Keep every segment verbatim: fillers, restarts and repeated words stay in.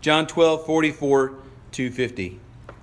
John twelve, forty-four to fifty.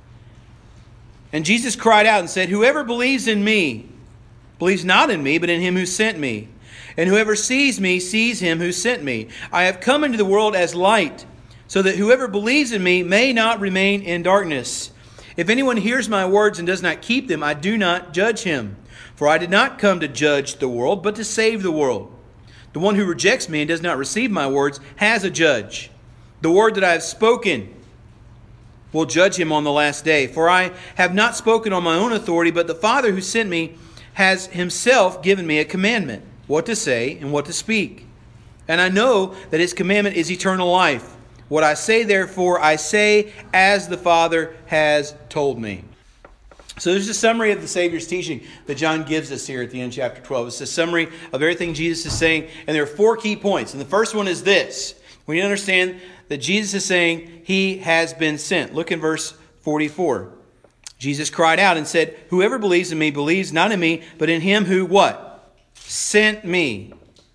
And Jesus cried out and said, "Whoever believes in me, believes not in me, but in him who sent me. And whoever sees me, sees him who sent me. I have come into the world as light, so that whoever believes in me may not remain in darkness. If anyone hears my words and does not keep them, I do not judge him. For I did not come to judge the world, but to save the world. The one who rejects me and does not receive my words has a judge. The word that I have spoken will judge him on the last day. For I have not spoken on my own authority, but the Father who sent me has himself given me a commandment, what to say and what to speak. And I know that his commandment is eternal life. What I say, therefore, I say as the Father has told me." So there's a summary of the Savior's teaching that John gives us here at the end of chapter twelve. It's a summary of everything Jesus is saying. And there are four key points. And the first one is this. We need to understand that Jesus is saying he has been sent. Look in verse forty-four. Jesus cried out and said, "Whoever believes in me believes not in me, but in him who" what? "Sent me."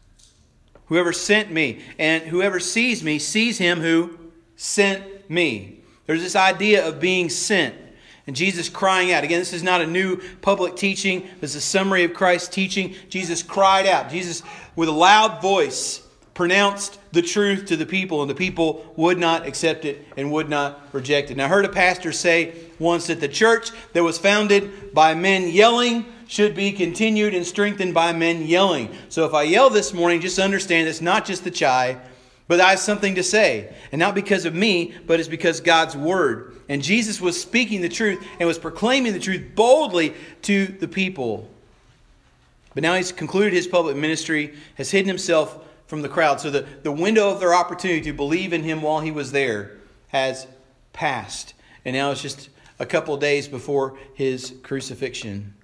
Whoever sent me. And whoever sees me sees him who sent me. There's this idea of being sent. And Jesus crying out. Again, this is not a new public teaching. This is a summary of Christ's teaching. Jesus cried out. Jesus, with a loud voice, pronounced the truth to the people, and the people would not accept it and would not reject it. Now, I heard a pastor say once that the church that was founded by men yelling should be continued and strengthened by men yelling. So if I yell this morning, just understand it's not just the chai, but I have something to say. And not because of me, but it's because God's Word. And Jesus was speaking the truth and was proclaiming the truth boldly to the people. But now he's concluded his public ministry, has hidden himself from the crowd. So the, the window of their opportunity to believe in him while he was there has passed. And now it's just a couple of days before his crucifixion.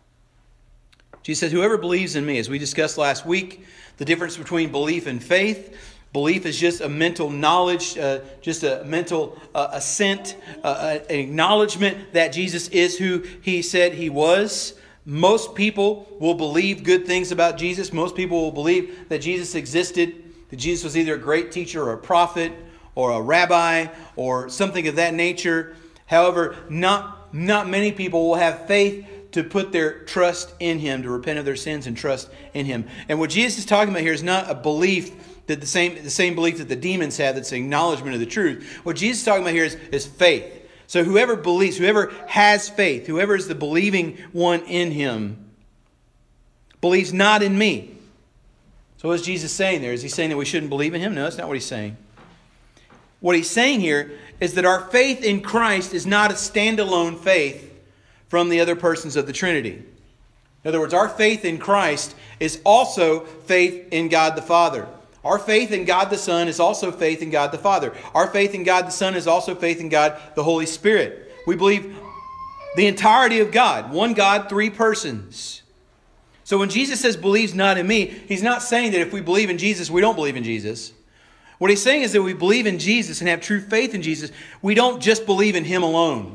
Jesus says, "Whoever believes in me," as we discussed last week, the difference between belief and faith. Belief is just a mental knowledge, uh, just a mental uh, assent, uh, an acknowledgement that Jesus is who he said he was. Most people will believe good things about Jesus. Most people will believe that Jesus existed, that Jesus was either a great teacher or a prophet or a rabbi or something of that nature. However, not, not many people will have faith to put their trust in him, to repent of their sins and trust in him. And what Jesus is talking about here is not a belief that the same, the same belief that the demons have, that's an acknowledgement of the truth. What Jesus is talking about here is, is faith. So whoever believes, whoever has faith, whoever is the believing one in him, believes not in me. So what is Jesus saying there? Is he saying that we shouldn't believe in him? No, that's not what he's saying. What he's saying here is that our faith in Christ is not a standalone faith from the other persons of the Trinity. In other words, our faith in Christ is also faith in God the Father. Our faith in God the Son is also faith in God the Father. Our faith in God the Son is also faith in God the Holy Spirit. We believe the entirety of God. One God, three persons. So when Jesus says believes not in me, he's not saying that if we believe in Jesus, we don't believe in Jesus. What he's saying is that we believe in Jesus and have true faith in Jesus. We don't just believe in him alone.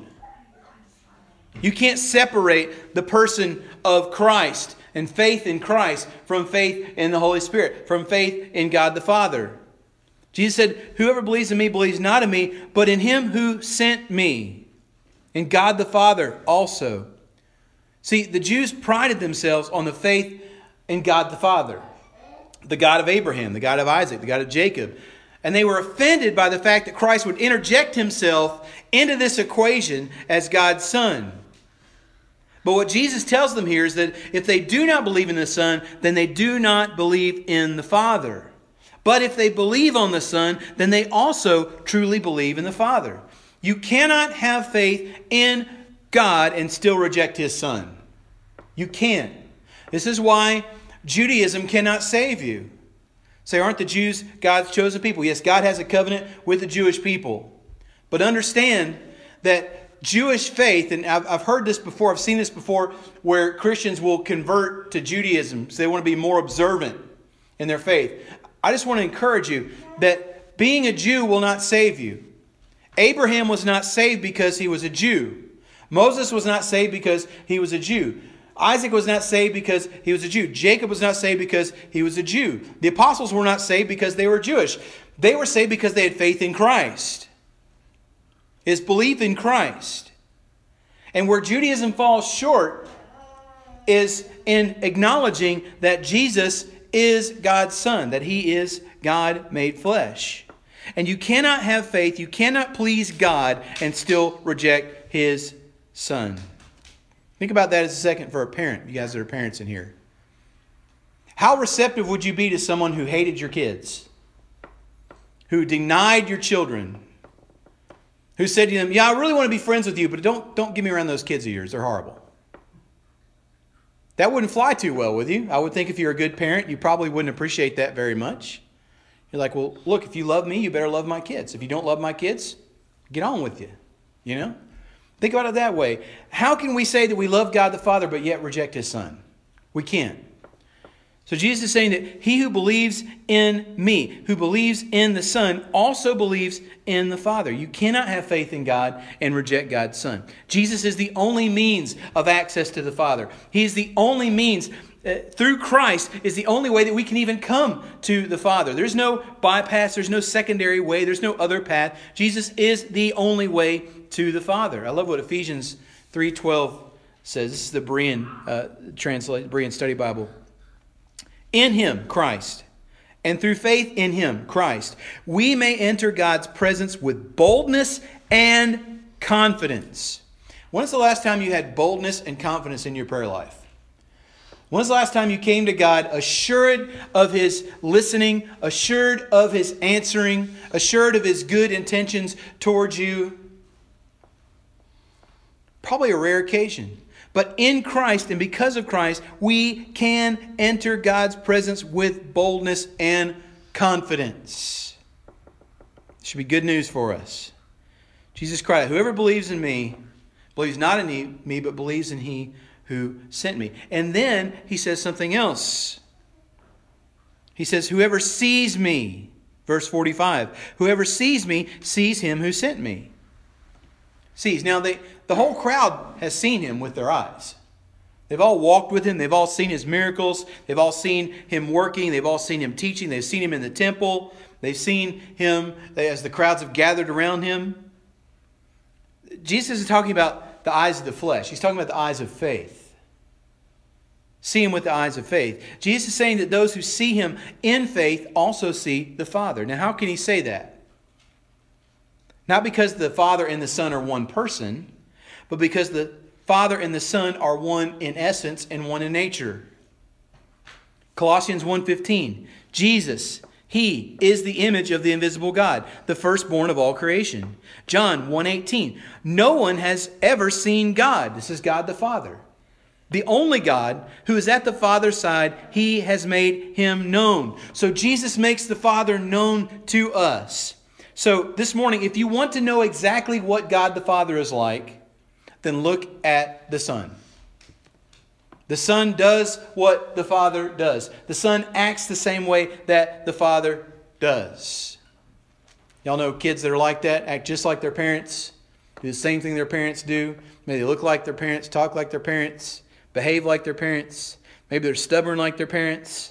You can't separate the person of Christ and faith in Christ from faith in the Holy Spirit, from faith in God the Father. Jesus said, "Whoever believes in me believes not in me, but in him who sent me." And God the Father also. See, the Jews prided themselves on the faith in God the Father, the God of Abraham, the God of Isaac, the God of Jacob. And they were offended by the fact that Christ would interject himself into this equation as God's Son. But what Jesus tells them here is that if they do not believe in the Son, then they do not believe in the Father. But if they believe on the Son, then they also truly believe in the Father. You cannot have faith in God and still reject his Son. You can't. This is why Judaism cannot save you. Say, aren't the Jews God's chosen people? Yes, God has a covenant with the Jewish people. But understand that Jewish faith, and I've, I've heard this before, I've seen this before, where Christians will convert to Judaism. So they want to be more observant in their faith. I just want to encourage you that being a Jew will not save you. Abraham was not saved because he was a Jew. Moses was not saved because he was a Jew. Isaac was not saved because he was a Jew. Jacob was not saved because he was a Jew. The apostles were not saved because they were Jewish. They were saved because they had faith in Christ. is belief in Christ. And where Judaism falls short is in acknowledging that Jesus is God's Son, that He is God made flesh. And you cannot have faith, you cannot please God and still reject His Son. Think about that as a second for a parent, you guys that are parents in here. How receptive would you be to someone who hated your kids? Who denied your children? Who said to them, yeah, I really want to be friends with you, but don't, don't get me around those kids of yours. They're horrible. That wouldn't fly too well with you. I would think if you're a good parent, you probably wouldn't appreciate that very much. You're like, well, look, if you love me, you better love my kids. If you don't love my kids, get on with you. You know? Think about it that way. How can we say that we love God the Father but yet reject His Son? We can't. So Jesus is saying that he who believes in me, who believes in the Son, also believes in the Father. You cannot have faith in God and reject God's Son. Jesus is the only means of access to the Father. He is the only means, uh, through Christ, is the only way that we can even come to the Father. There's no bypass, there's no secondary way, there's no other path. Jesus is the only way to the Father. I love what Ephesians three twelve says. This is the Berean, uh, translate, Berean Study Bible. In Him, Christ, and through faith in Him, Christ, we may enter God's presence with boldness and confidence. When was the last time you had boldness and confidence in your prayer life? When was the last time you came to God assured of His listening, assured of His answering, assured of His good intentions towards you? Probably a rare occasion. But in Christ and because of Christ, we can enter God's presence with boldness and confidence. It should be good news for us. Jesus cried, whoever believes in me, believes not in me, but believes in He who sent me. And then He says something else. He says, whoever sees me, verse forty-five, whoever sees me sees Him who sent me. Sees. Now, they, the whole crowd has seen Him with their eyes. They've all walked with Him. They've all seen His miracles. They've all seen Him working. They've all seen Him teaching. They've seen Him in the temple. They've seen Him as the crowds have gathered around Him. Jesus is talking about the eyes of the flesh. He's talking about the eyes of faith. See Him with the eyes of faith. Jesus is saying that those who see Him in faith also see the Father. Now, how can He say that? Not because the Father and the Son are one person, but because the Father and the Son are one in essence and one in nature. Colossians one fifteen, Jesus, He is the image of the invisible God, the firstborn of all creation. John one eighteen, no one has ever seen God. This is God the Father. The only God who is at the Father's side, He has made Him known. So Jesus makes the Father known to us. So this morning, if you want to know exactly what God the Father is like, then look at the Son. The Son does what the Father does. The Son acts the same way that the Father does. Y'all know kids that are like that, act just like their parents, do the same thing their parents do. Maybe they look like their parents, talk like their parents, behave like their parents. Maybe they're stubborn like their parents.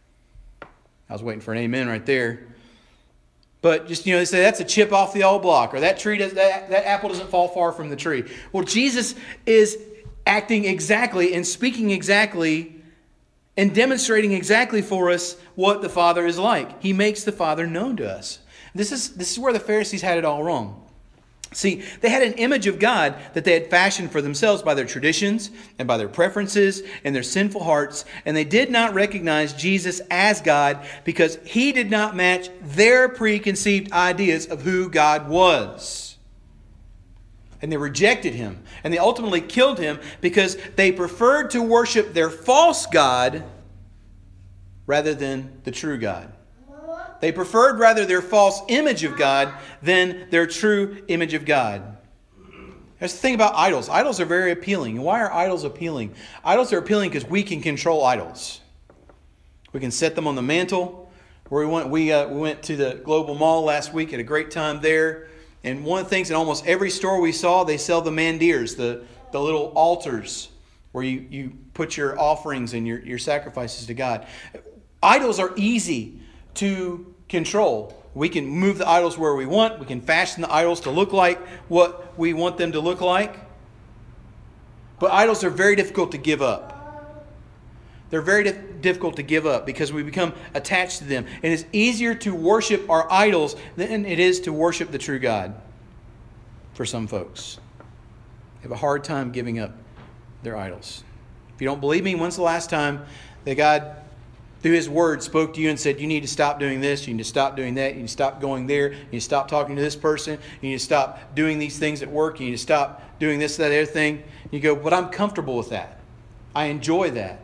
I was waiting for an amen right there. But just, you know, they say that's a chip off the old block, or that tree does that, that apple doesn't fall far from the tree. Well, Jesus is acting exactly and speaking exactly and demonstrating exactly for us what the Father is like. He makes the Father known to us. This is this is where the Pharisees had it all wrong. See, they had an image of God that they had fashioned for themselves by their traditions and by their preferences and their sinful hearts, and they did not recognize Jesus as God because He did not match their preconceived ideas of who God was. And they rejected Him, and they ultimately killed Him because they preferred to worship their false God rather than the true God. They preferred rather their false image of God than their true image of God. That's the thing about idols. Idols are very appealing. Why are idols appealing? Idols are appealing because we can control idols. We can set them on the mantle. Where we went, we uh, we went to the Global Mall last week, had a great time there. And one of the things in almost every store we saw, they sell the mandirs, the, the little altars where you, you put your offerings and your, your sacrifices to God. Idols are easy to control. We can move the idols where we want. We can fashion the idols to look like what we want them to look like. But idols are very difficult to give up. They're very dif- difficult to give up because we become attached to them. And it's easier to worship our idols than it is to worship the true God for some folks. They have a hard time giving up their idols. If you don't believe me, when's the last time that God, through His Word, spoke to you and said, you need to stop doing this, you need to stop doing that, you need to stop going there, you need to stop talking to this person, you need to stop doing these things at work, you need to stop doing this, that, other thing. You go, but I'm comfortable with that. I enjoy that.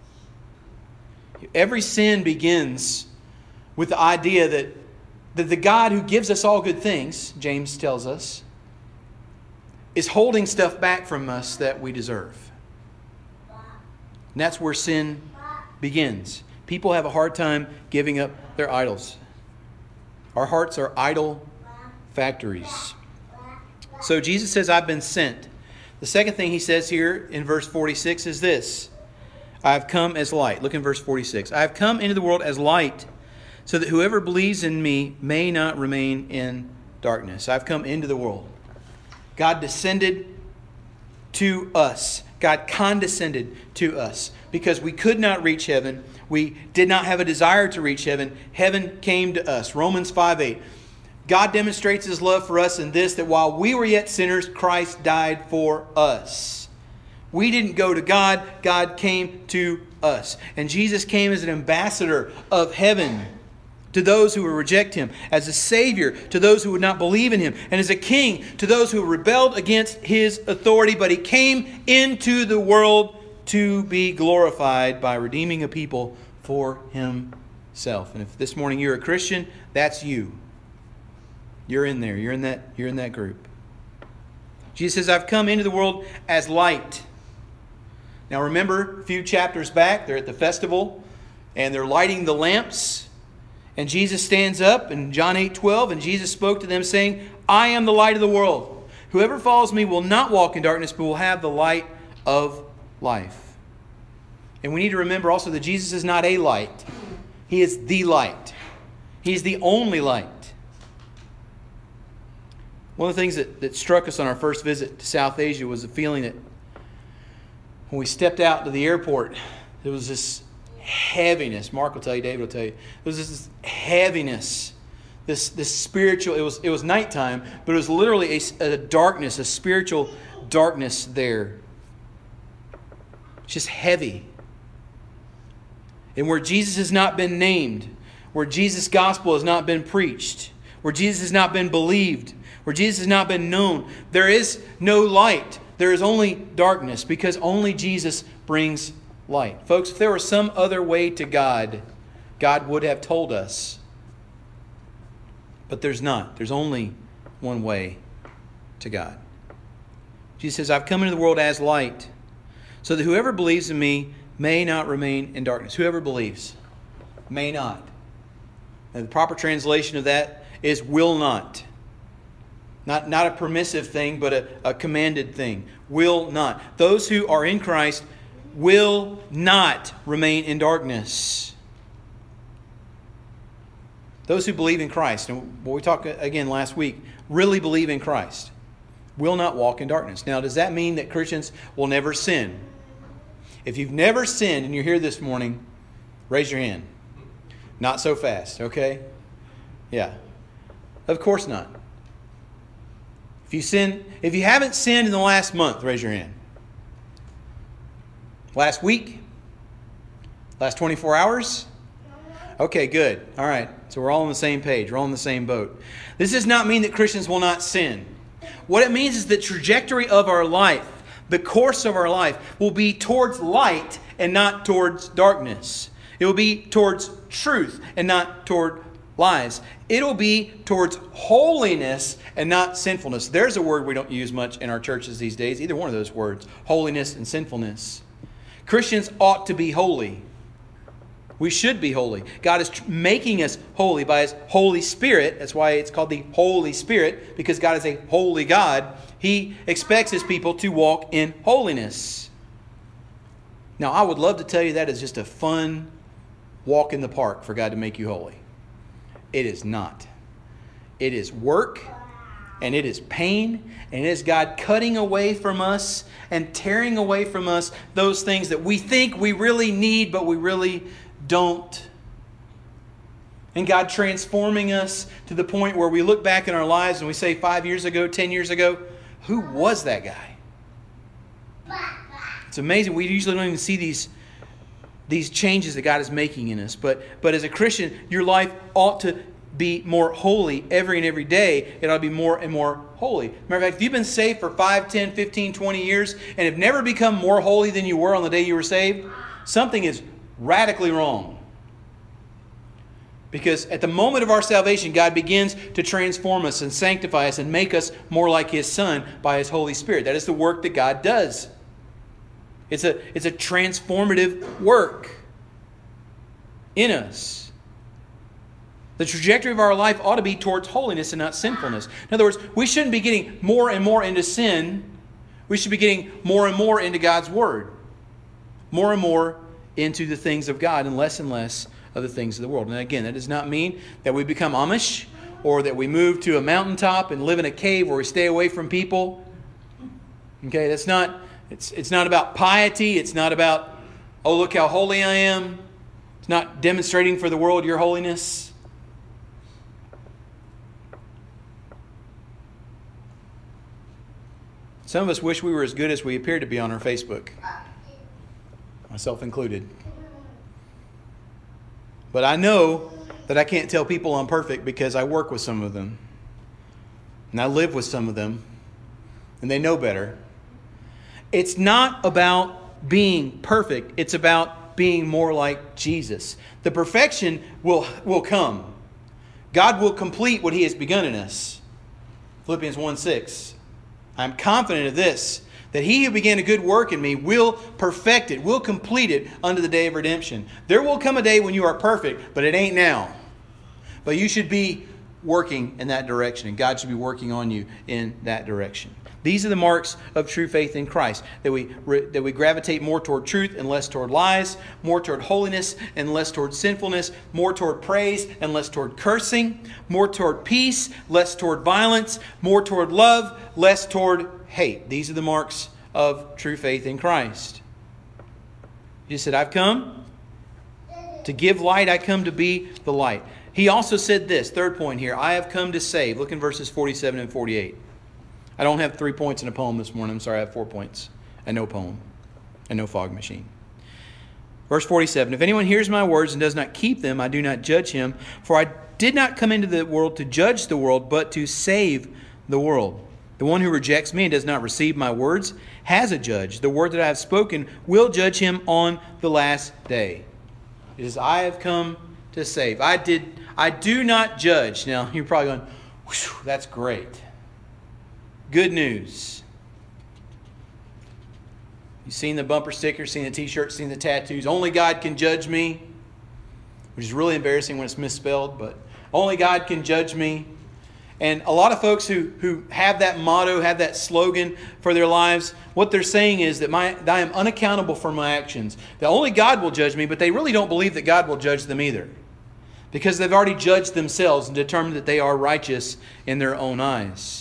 Every sin begins with the idea that, that the God who gives us all good things, James tells us, is holding stuff back from us that we deserve. And that's where sin begins. People have a hard time giving up their idols. Our hearts are idol factories. So Jesus says, I've been sent. The second thing He says here in verse forty-six is this. I have come as light. Look in verse forty-six. I have come into the world as light, so that whoever believes in me may not remain in darkness. I've come into the world. God descended to us. God condescended to us because we could not reach heaven. We did not have a desire to reach heaven. Heaven came to us. Romans five eight. God demonstrates His love for us in this, that while we were yet sinners, Christ died for us. We didn't go to God. God came to us. And Jesus came as an ambassador of heaven to those who would reject Him, as a Savior to those who would not believe in Him, and as a King to those who rebelled against His authority. But He came into the world to be glorified by redeeming a people for Himself. And if this morning you're a Christian, that's you. You're in there. You're in that, you're in that group. Jesus says, I've come into the world as light. Now remember, a few chapters back, they're at the festival and they're lighting the lamps. And Jesus stands up in John eight twelve, and Jesus spoke to them saying, I am the light of the world. Whoever follows me will not walk in darkness, but will have the light of life. And we need to remember also that Jesus is not a light. He is the light. He is the only light. One of the things that, that struck us on our first visit to South Asia was the feeling that when we stepped out to the airport, there was this heaviness. Mark will tell you, David will tell you. There was this heaviness, this, this spiritual, it was, it was nighttime, but it was literally a, a darkness, a spiritual darkness there. It's just heavy. And where Jesus has not been named, where Jesus' gospel has not been preached, where Jesus has not been believed, where Jesus has not been known, there is no light. There is only darkness, because only Jesus brings light. Folks, if there were some other way to God, God would have told us. But there's not. There's only one way to God. Jesus says, I've come into the world as light, so that whoever believes in me may not remain in darkness. Whoever believes may not. And the proper translation of that is will not. Not, not a permissive thing, but a, a commanded thing. Will not. Those who are in Christ will not remain in darkness. Those who believe in Christ, and we talked again last week, really believe in Christ, will not walk in darkness. Now, does that mean that Christians will never sin? If you've never sinned and you're here this morning, raise your hand. Not so fast, okay? Yeah. Of course not. If you sin, if you haven't sinned in the last month, raise your hand. Last week? Last twenty-four hours? Okay, good. All right. So we're all on the same page. We're all in the same boat. This does not mean that Christians will not sin. What it means is the trajectory of our life, the course of our life, will be towards light and not towards darkness. It will be towards truth and not toward lies. It'll be towards holiness and not sinfulness. There's a word we don't use much in our churches these days. Either one of those words. Holiness and sinfulness. Christians ought to be holy. We should be holy. God is making us holy by His Holy Spirit. That's why it's called the Holy Spirit, because God is a holy God. He expects His people to walk in holiness. Now, I would love to tell you that is just a fun walk in the park for God to make you holy. It is not. It is work, and it is pain, and it is God cutting away from us and tearing away from us those things that we think we really need, but we really don't. And God transforming us to the point where we look back in our lives and we say five years ago, ten years ago, who was that guy? It's amazing. We usually don't even see these, these changes that God is making in us. But, but as a Christian, your life ought to be more holy every and every day. It ought to be more and more holy. Matter of fact, if you've been saved for five, ten, fifteen, twenty years and have never become more holy than you were on the day you were saved, something is radically wrong. Because at the moment of our salvation, God begins to transform us and sanctify us and make us more like His Son by His Holy Spirit. That is the work that God does. It's a, it's a transformative work in us. The trajectory of our life ought to be towards holiness and not sinfulness. In other words, we shouldn't be getting more and more into sin. We should be getting more and more into God's Word. More and more into the things of God and less and less of the things of the world. And again, that does not mean that we become Amish or that we move to a mountaintop and live in a cave where we stay away from people. Okay, that's not, it's, it's not about piety. It's not about, oh, look how holy I am. It's not demonstrating for the world your holiness. Some of us wish we were as good as we appear to be on our Facebook. Myself included. But I know that I can't tell people I'm perfect because I work with some of them. And I live with some of them. And they know better. It's not about being perfect. It's about being more like Jesus. The perfection will, will come. God will complete what He has begun in us. Philippians one six. I'm confident of this, that He who began a good work in me will perfect it, will complete it unto the day of redemption. There will come a day when you are perfect, but it ain't now. But you should be working in that direction, and God should be working on you in that direction. These are the marks of true faith in Christ, that we that we gravitate more toward truth and less toward lies, more toward holiness and less toward sinfulness, more toward praise and less toward cursing, more toward peace, less toward violence, more toward love, less toward hate. These are the marks of true faith in Christ. He said, I've come to give light. I come to be the light. He also said this, third point here, I have come to save. Look in verses forty-seven and forty-eight. I don't have three points in a poem this morning. I'm sorry, I have four points and no poem and no fog machine. Verse forty-seven, if anyone hears my words and does not keep them, I do not judge him. For I did not come into the world to judge the world, but to save the world. The one who rejects me and does not receive my words has a judge. The word that I have spoken will judge him on the last day. It is, I have come to save. I did. I do not judge. Now, you're probably going, whew, that's great. Good news. You've seen the bumper stickers, seen the t-shirts, seen the tattoos. Only God can judge me. Which is really embarrassing when it's misspelled, but only God can judge me. And a lot of folks who, who have that motto, have that slogan for their lives, what they're saying is that, my, that I am unaccountable for my actions. That only God will judge me, but they really don't believe that God will judge them either. Because they've already judged themselves and determined that they are righteous in their own eyes.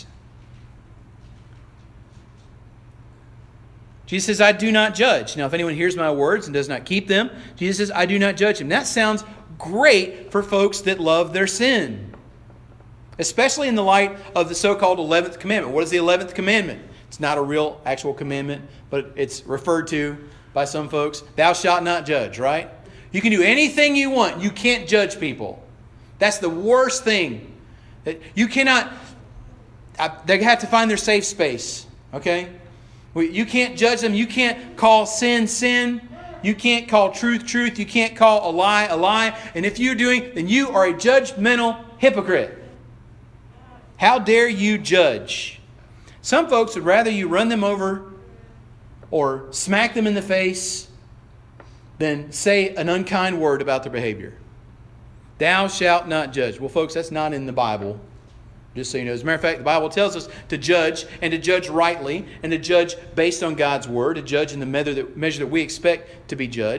Jesus says, I do not judge. Now, if anyone hears my words and does not keep them, Jesus says, I do not judge him. That sounds great for folks that love their sin. Especially in the light of the so-called eleventh commandment. What is the eleventh commandment? It's not a real, actual commandment, but it's referred to by some folks. Thou shalt not judge, right? You can do anything you want. You can't judge people. That's the worst thing. You cannot, they have to find their safe space, okay? You can't judge them. You can't call sin, sin. You can't call truth, truth. You can't call a lie, a lie. And if you're doing, then you are a judgmental hypocrite. How dare you judge? Some folks would rather you run them over or smack them in the face than say an unkind word about their behavior. Thou shalt not judge. Well, folks, that's not in the Bible. Just so you know. As a matter of fact, the Bible tells us to judge and to judge rightly and to judge based on God's Word, to judge in the measure that, measure that we expect to be judged.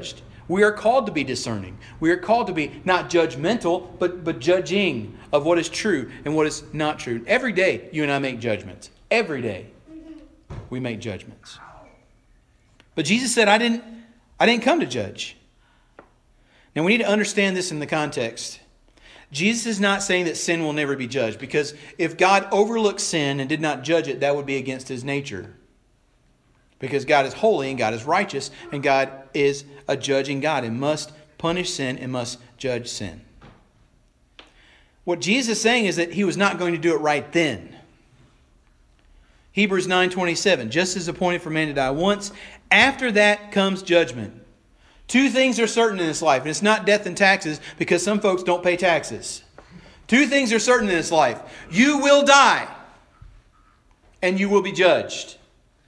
We are called to be discerning. We are called to be not judgmental, but, but judging of what is true and what is not true. Every day, you and I make judgments. Every day, we make judgments. But Jesus said, I didn't, I didn't come to judge. Now, we need to understand this in the context. Jesus is not saying that sin will never be judged, because if God overlooked sin and did not judge it, that would be against His nature. Because God is holy and God is righteous and God is a judging God and must punish sin and must judge sin. What Jesus is saying is that He was not going to do it right then. Hebrews nine twenty-seven, just as appointed for man to die once, after that comes judgment. Two things are certain in this life, and it's not death and taxes, because some folks don't pay taxes. Two things are certain in this life. You will die, and you will be judged.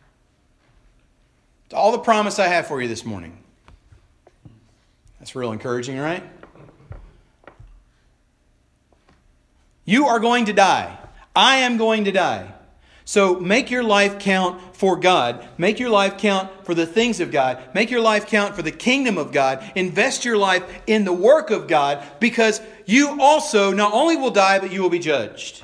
It's all the promise I have for you this morning. That's real encouraging, right? You are going to die. I am going to die. So make your life count for God. Make your life count for the things of God. Make your life count for the kingdom of God. Invest your life in the work of God, because you also not only will die, but you will be judged.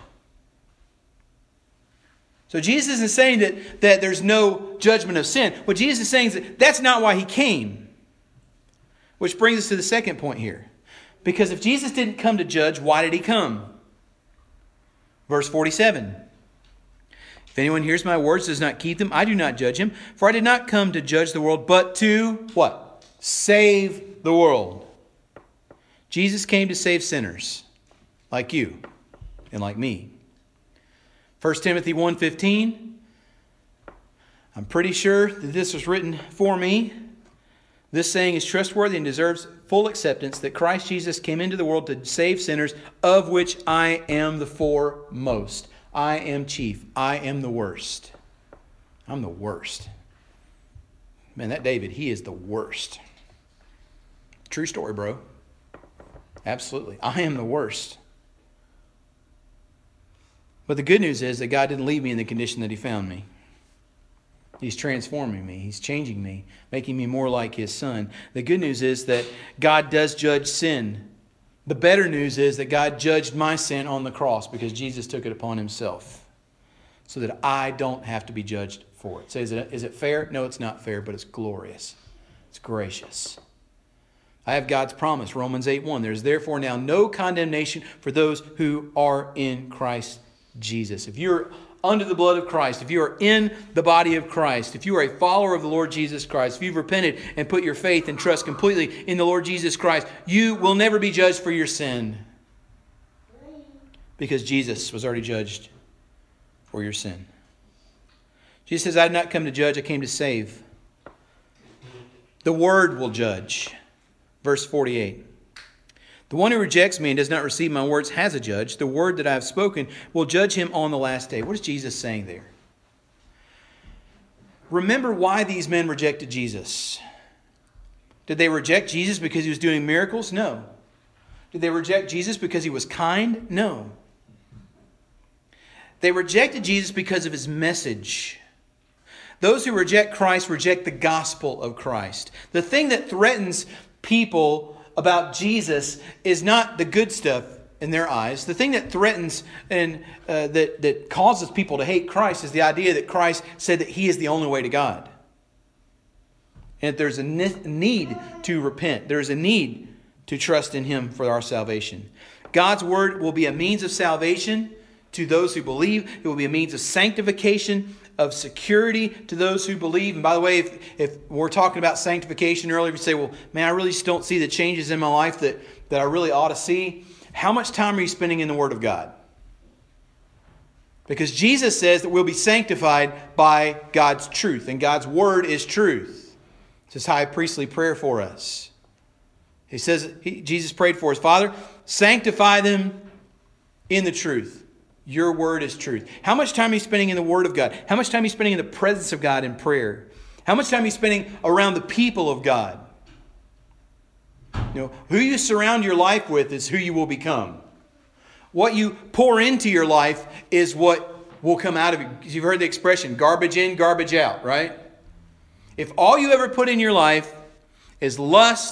So Jesus isn't saying that, that there's no judgment of sin. What Jesus is saying is that that's not why He came. Which brings us to the second point here. Because if Jesus didn't come to judge, why did He come? Verse forty-seven. If anyone hears my words and does not keep them, I do not judge him. For I did not come to judge the world, but to, what? Save the world. Jesus came to save sinners like you and like me. First Timothy one fifteen. I'm pretty sure that this was written for me. This saying is trustworthy and deserves full acceptance, that Christ Jesus came into the world to save sinners, of which I am the foremost. I am chief. I am the worst. I'm the worst. Man, that David, he is the worst. True story, bro. Absolutely. I am the worst. But the good news is that God didn't leave me in the condition that He found me. He's transforming me. He's changing me, making me more like His Son. The good news is that God does judge sin. The better news is that God judged my sin on the cross because Jesus took it upon Himself, so that I don't have to be judged for it. So is it, is it fair? No, it's not fair, but it's glorious. It's gracious. I have God's promise, Romans eight one. There is therefore now no condemnation for those who are in Christ Jesus. If you're under the blood of Christ, if you are in the body of Christ, if you are a follower of the Lord Jesus Christ, if you've repented and put your faith and trust completely in the Lord Jesus Christ, you will never be judged for your sin, because Jesus was already judged for your sin. Jesus says, I did not come to judge, I came to save. The Word will judge. Verse forty-eight. The one who rejects me and does not receive my words has a judge. The word that I have spoken will judge him on the last day. What is Jesus saying there? Remember why these men rejected Jesus. Did they reject Jesus because He was doing miracles? No. Did they reject Jesus because He was kind? No. They rejected Jesus because of His message. Those who reject Christ reject the gospel of Christ. The thing that threatens people about Jesus is not the good stuff in their eyes. The thing that threatens and uh, that, that causes people to hate Christ is the idea that Christ said that He is the only way to God. And that there's a need to repent. There's a need to trust in Him for our salvation. God's Word will be a means of salvation to those who believe. It will be a means of sanctification, of security to those who believe. And by the way, if, if we're talking about sanctification earlier, if you say, well, man, I really just don't see the changes in my life that, that I really ought to see. How much time are you spending in the Word of God? Because Jesus says that we'll be sanctified by God's truth. And God's Word is truth. It's His high priestly prayer for us. He says, he, Jesus prayed for us, Father, sanctify them in the truth. Your Word is truth. How much time are you spending in the Word of God? How much time are you spending in the presence of God in prayer? How much time are you spending around the people of God? You know, who you surround your life with is who you will become. What you pour into your life is what will come out of it. You've heard the expression, garbage in, garbage out, right? If all you ever put in your life is lust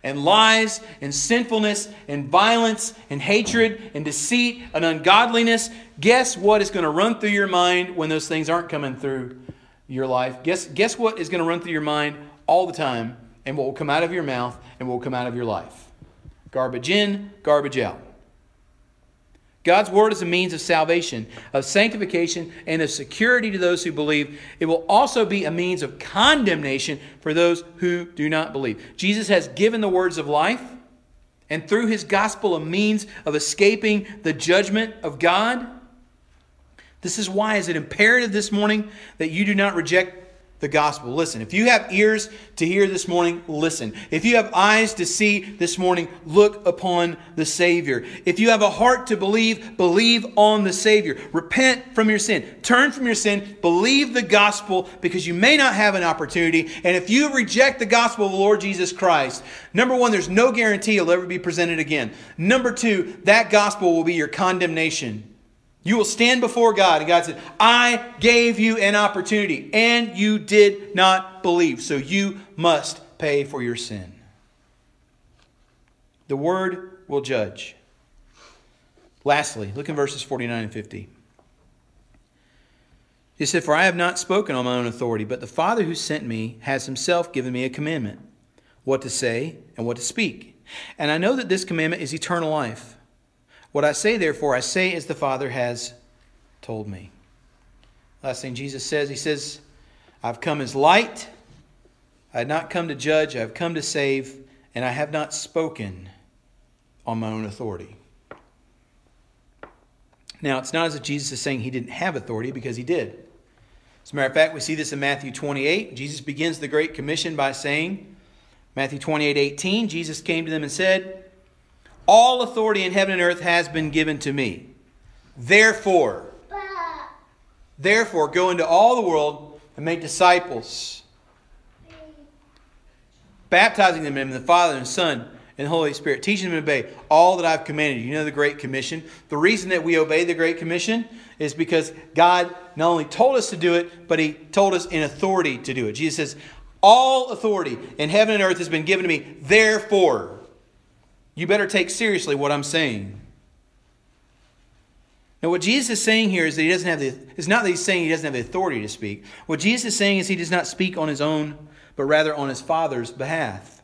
and lies and sinfulness and violence and hatred and deceit and ungodliness, guess what is going to run through your mind when those things aren't coming through your life? Guess, guess what is going to run through your mind all the time, and what will come out of your mouth and what will come out of your life? Garbage in, garbage out. God's word is a means of salvation, of sanctification, and of security to those who believe. It will also be a means of condemnation for those who do not believe. Jesus has given the words of life, and through his gospel, a means of escaping the judgment of God. This is why is it imperative this morning that you do not reject the gospel. Listen, if you have ears to hear this morning, listen. If you have eyes to see this morning, look upon the Savior. If you have a heart to believe, believe on the Savior. Repent from your sin. Turn from your sin. Believe the gospel, because you may not have an opportunity. And if you reject the gospel of the Lord Jesus Christ, number one, there's no guarantee it'll ever be presented again. Number two, that gospel will be your condemnation. You will stand before God, and God said, I gave you an opportunity, and you did not believe, so you must pay for your sin. The word will judge. Lastly, look in verses forty-nine and fifty. He said, For I have not spoken on my own authority, but the Father who sent me has himself given me a commandment, what to say and what to speak. And I know that this commandment is eternal life. What I say, therefore, I say as the Father has told me. Last thing Jesus says, he says, I've come as light. I had not come to judge. I have come to save. And I have not spoken on my own authority. Now, it's not as if Jesus is saying he didn't have authority, because he did. As a matter of fact, we see this in Matthew twenty-eight. Jesus begins the Great Commission by saying, Matthew twenty-eight eighteen, Jesus came to them and said, all authority in heaven and earth has been given to me. Therefore, therefore, go into all the world and make disciples, baptizing them in the Father and Son and the Holy Spirit, teaching them to obey all that I've commanded you. You know the Great Commission. The reason that we obey the Great Commission is because God not only told us to do it, but he told us in authority to do it. Jesus says, all authority in heaven and earth has been given to me. Therefore, you better take seriously what I'm saying. Now, what Jesus is saying here is that he doesn't have the, it's not that he's saying he doesn't have the authority to speak. What Jesus is saying is he does not speak on his own, but rather on his Father's behalf.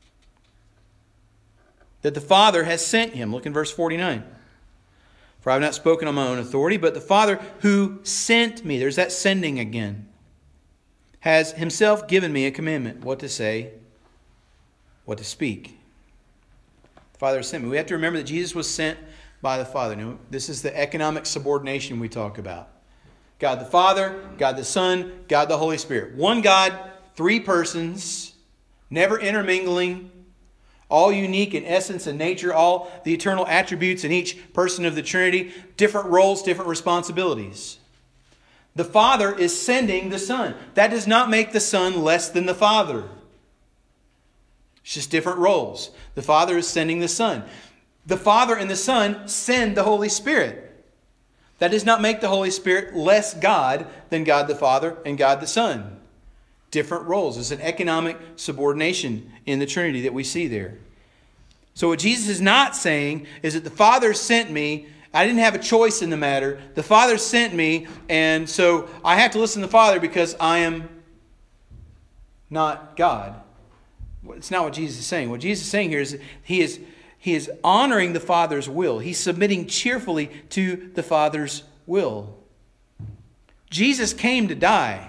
That the Father has sent him. Look in verse forty-nine. For I have not spoken on my own authority, but the Father who sent me, there's that sending again, has himself given me a commandment, what to say, what to speak. The Father sent me. We have to remember that Jesus was sent by the Father. Now, this is the economic subordination we talk about. God the Father, God the Son, God the Holy Spirit. One God, three persons, never intermingling, all unique in essence and nature, all the eternal attributes in each person of the Trinity, different roles, different responsibilities. The Father is sending the Son. That does not make the Son less than the Father. It's just different roles. The Father is sending the Son. The Father and the Son send the Holy Spirit. That does not make the Holy Spirit less God than God the Father and God the Son. Different roles. It's an economic subordination in the Trinity that we see there. So what Jesus is not saying is that the Father sent me. I didn't have a choice in the matter. The Father sent me, and so I have to listen to the Father because I am not God. It's not what Jesus is saying. What Jesus is saying here is that he is, he is honoring the Father's will. He's submitting cheerfully to the Father's will. Jesus came to die.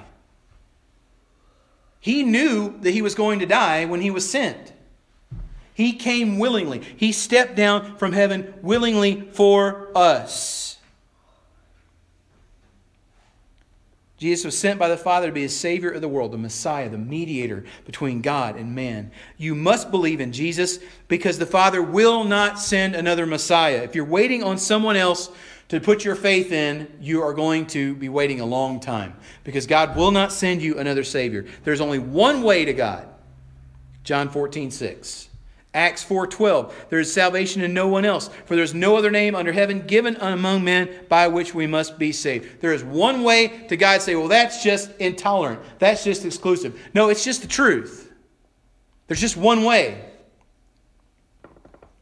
He knew that he was going to die when he was sent. He came willingly. He stepped down from heaven willingly for us. Jesus was sent by the Father to be a Savior of the world, the Messiah, the mediator between God and man. You must believe in Jesus because the Father will not send another Messiah. If you're waiting on someone else to put your faith in, you are going to be waiting a long time because God will not send you another Savior. There's only one way to God. John fourteen six. Acts four twelve. There is salvation in no one else, for there is no other name under heaven given among men by which we must be saved. There is one way to God. Say, well, that's just intolerant. That's just exclusive. No, it's just the truth. There's just one way.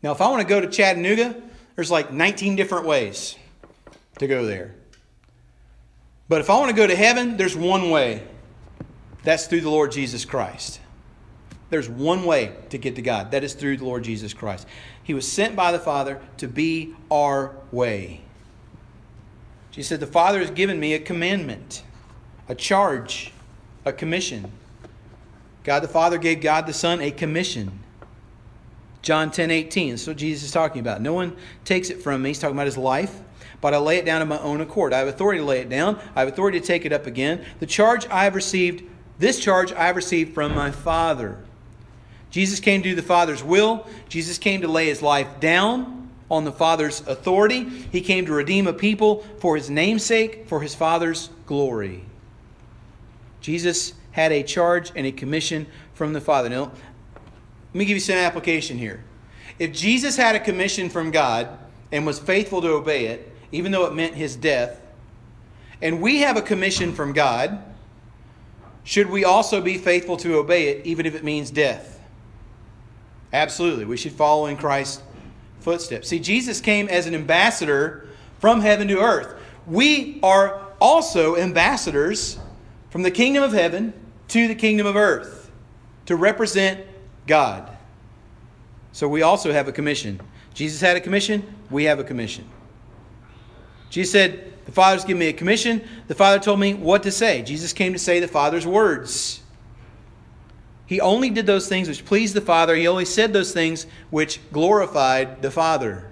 Now, if I want to go to Chattanooga, there's like nineteen different ways to go there. But if I want to go to heaven, there's one way. That's through the Lord Jesus Christ. There's one way to get to God. That is through the Lord Jesus Christ. He was sent by the Father to be our way. Jesus said, the Father has given me a commandment, a charge, a commission. God the Father gave God the Son a commission. John ten eighteen. That's what Jesus is talking about. No one takes it from me. He's talking about his life. But I lay it down of my own accord. I have authority to lay it down. I have authority to take it up again. The charge I have received, this charge I have received from my Father. Jesus came to do the Father's will. Jesus came to lay his life down on the Father's authority. He came to redeem a people for his namesake, for his Father's glory. Jesus had a charge and a commission from the Father. Now, let me give you some application here. If Jesus had a commission from God and was faithful to obey it, even though it meant his death, and we have a commission from God, should we also be faithful to obey it, even if it means death? Absolutely. We should follow in Christ's footsteps. See, Jesus came as an ambassador from heaven to earth. We are also ambassadors from the kingdom of heaven to the kingdom of earth to represent God. So we also have a commission. Jesus had a commission. We have a commission. Jesus said, the Father's given me a commission. The Father told me what to say. Jesus came to say the Father's words. He only did those things which pleased the Father. He only said those things which glorified the Father.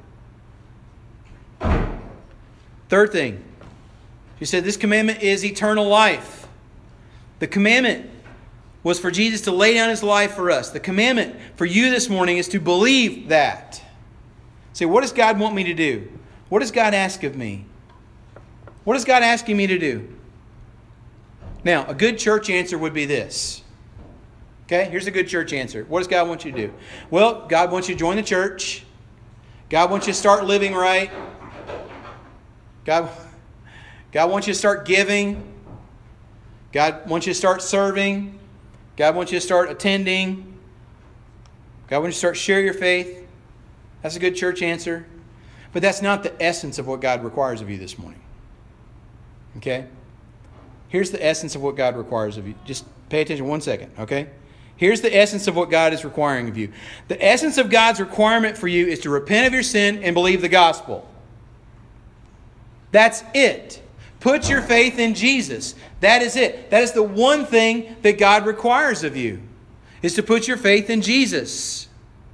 Third thing, he said this commandment is eternal life. The commandment was for Jesus to lay down his life for us. The commandment for you this morning is to believe that. Say, what does God want me to do? What does God ask of me? What is God asking me to do? Now, a good church answer would be this. Okay, here's a good church answer. What does God want you to do? Well, God wants you to join the church. God wants you to start living right. God, God wants you to start giving. God wants you to start serving. God wants you to start attending. God wants you to start sharing your faith. That's a good church answer. But that's not the essence of what God requires of you this morning. Okay? Here's the essence of what God requires of you. Just pay attention one second, okay? Here's the essence of what God is requiring of you. The essence of God's requirement for you is to repent of your sin and believe the gospel. That's it. Put your faith in Jesus. That is it. That is the one thing that God requires of you, is to put your faith in Jesus.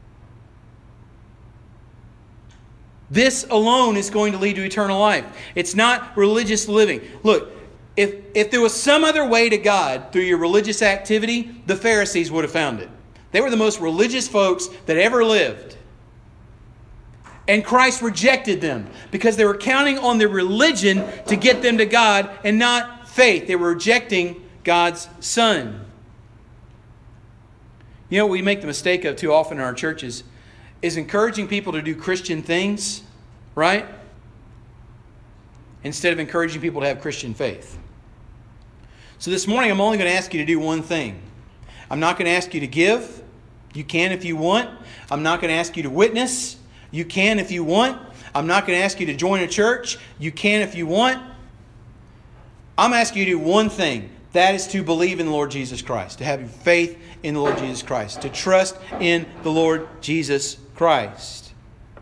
This alone is going to lead to eternal life. It's not religious living. Look, if, if there was some other way to God through your religious activity, the Pharisees would have found it. They were the most religious folks that ever lived. And Christ rejected them because they were counting on their religion to get them to God and not faith. They were rejecting God's Son. You know what we make the mistake of too often in our churches is encouraging people to do Christian things, right? Instead of encouraging people to have Christian faith. So this morning I'm only going to ask you to do one thing. I'm not going to ask you to give. You can if you want. I'm not going to ask you to witness. You can if you want. I'm not going to ask you to join a church. You can if you want. I'm asking you to do one thing. That is to believe in the Lord Jesus Christ. To have faith in the Lord Jesus Christ. To trust in the Lord Jesus Christ.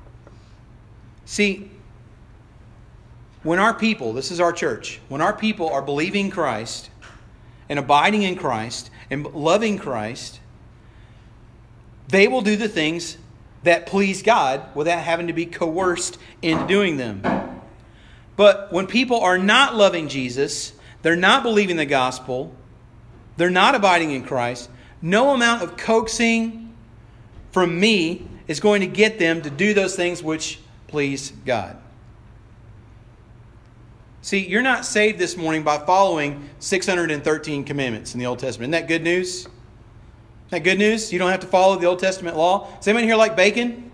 See, when our people, this is our church, when our people are believing Christ and abiding in Christ and loving Christ, they will do the things that please God without having to be coerced into doing them. But when people are not loving Jesus, they're not believing the gospel, they're not abiding in Christ, no amount of coaxing from me is going to get them to do those things which please God. See, you're not saved this morning by following six hundred thirteen commandments in the Old Testament. Isn't that good news? Isn't that good news? You don't have to follow the Old Testament law. Does anyone here like bacon?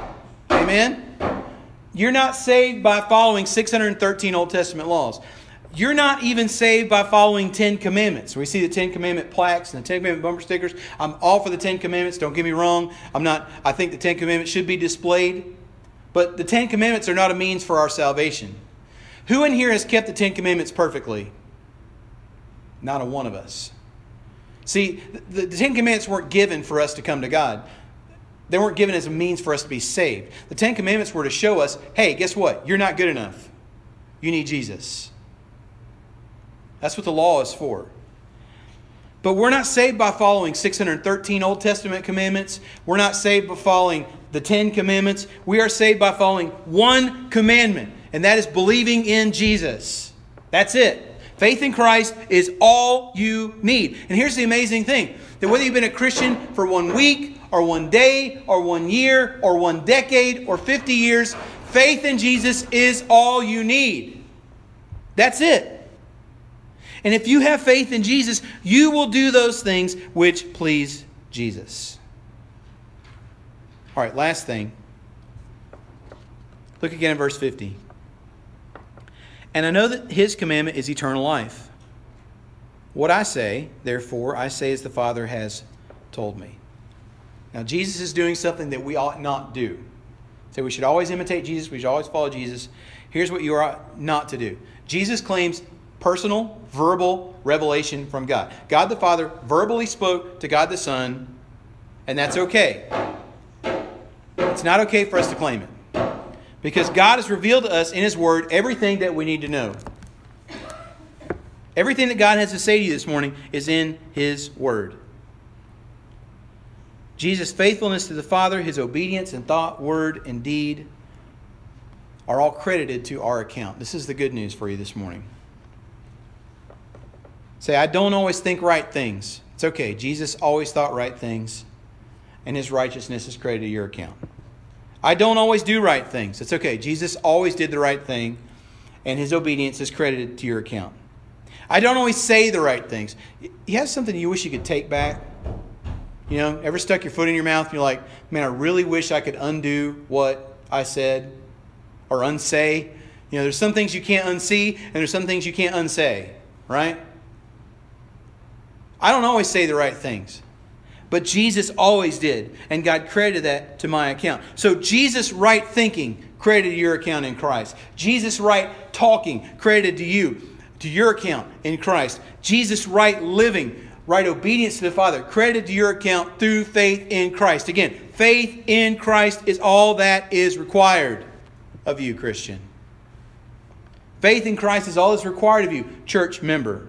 Amen? You're not saved by following six hundred thirteen Old Testament laws. You're not even saved by following Ten Commandments. We see the Ten Commandment plaques and the Ten Commandment bumper stickers. I'm all for the Ten Commandments. Don't get me wrong. I'm not. I think the Ten Commandments should be displayed. But the Ten Commandments are not a means for our salvation. Who in here has kept the Ten Commandments perfectly? Not a one of us. See, the, the Ten Commandments weren't given for us to come to God. They weren't given as a means for us to be saved. The Ten Commandments were to show us, hey, guess what? You're not good enough. You need Jesus. That's what the law is for. But we're not saved by following six hundred thirteen Old Testament commandments. We're not saved by following the Ten Commandments. We are saved by following one commandment, and that is believing in Jesus. That's it. Faith in Christ is all you need. And here's the amazing thing, that whether you've been a Christian for one week, or one day, or one year, or one decade, or fifty years, faith in Jesus is all you need. That's it. And if you have faith in Jesus, you will do those things which please Jesus. All right, last thing. Look again at verse fifty. And I know that His commandment is eternal life. What I say, therefore, I say as the Father has told me. Now, Jesus is doing something that we ought not do. So we should always imitate Jesus. We should always follow Jesus. Here's what you ought not to do. Jesus claims personal, verbal revelation from God. God the Father verbally spoke to God the Son, and that's okay. It's not okay for us to claim it. Because God has revealed to us in His Word everything that we need to know. Everything that God has to say to you this morning is in His Word. Jesus' faithfulness to the Father, His obedience in thought, word, and deed are all credited to our account. This is the good news for you this morning. Say, I don't always think right things. It's okay. Jesus always thought right things, and His righteousness is credited to your account. I don't always do right things. It's okay. Jesus always did the right thing, and His obedience is credited to your account. I don't always say the right things. You have something you wish you could take back? You know, ever stuck your foot in your mouth and you're like, man, I really wish I could undo what I said or unsay. You know, there's some things you can't unsee and there's some things you can't unsay, right? I don't always say the right things, but Jesus always did, and God credited that to my account. So Jesus' right thinking credited to your account in Christ. Jesus' right talking credited to you, to your account in Christ. Jesus' right living, right obedience to the Father credited to your account through faith in Christ. Again, faith in Christ is all that is required of you, Christian. Faith in Christ is all that's required of you, church member.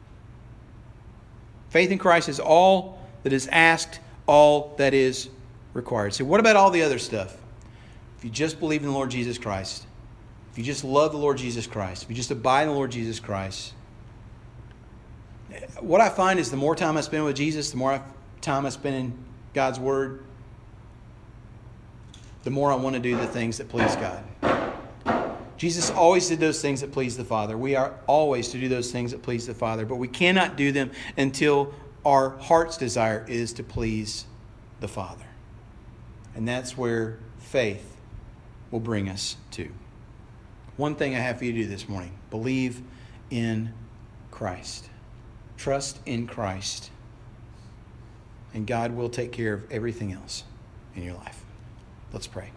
Faith in Christ is all that is asked, all that is required. So what about all the other stuff? If you just believe in the Lord Jesus Christ, if you just love the Lord Jesus Christ, if you just abide in the Lord Jesus Christ, what I find is the more time I spend with Jesus, the more time I spend in God's Word, the more I want to do the things that please God. Jesus always did those things that please the Father. We are always to do those things that please the Father, but we cannot do them until our heart's desire is to please the Father. And that's where faith will bring us to. One thing I have for you to do this morning: believe in Christ. Trust in Christ. And God will take care of everything else in your life. Let's pray.